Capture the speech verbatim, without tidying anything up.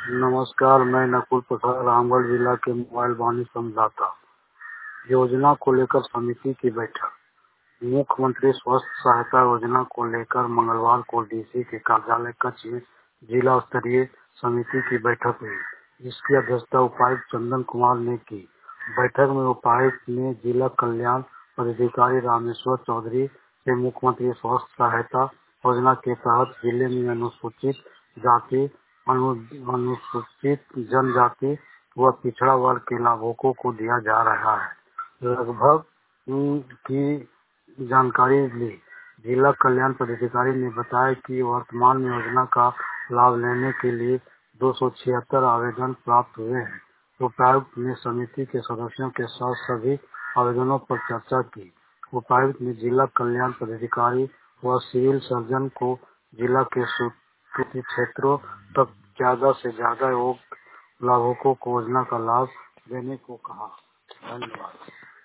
नमस्कार, मैं नकुल प्रसाद रामगढ़ जिला के मोबाइल वाणी संवाददाता। योजना को लेकर समिति की बैठक। मुख्यमंत्री स्वास्थ्य सहायता योजना को लेकर मंगलवार को डीसी के कार्यालय कक्ष में जिला स्तरीय समिति की बैठक हुई, जिसकी अध्यक्षता उपायुक्त चंदन कुमार ने की। बैठक में उपायुक्त ने जिला कल्याण पदाधिकारी रामेश्वर चौधरी से मुख्यमंत्री स्वास्थ्य सहायता योजना के तहत जिले में अनुसूचित जाति, अनु- अनुसूचित जनजाति व पिछड़ा वर्ग के लाभुकों को दिया जा रहा है लगभग उम, की जानकारी ली। जिला कल्याण पदाधिकारी ने बताया कि वर्तमान में योजना का लाभ लेने के लिए दो सौ छिहत्तर आवेदन प्राप्त हुए हैं। उपायुक्त ने समिति के सदस्यों के साथ सभी आवेदनों पर चर्चा की। उपायुक्त ने जिला कल्याण पदाधिकारी व सिविल सर्जन को जिला के सूचित क्षेत्रों तक ज्यादा से ज्यादा योग्य लाभुकों को योजना का लाभ देने को कहा। धन्यवाद।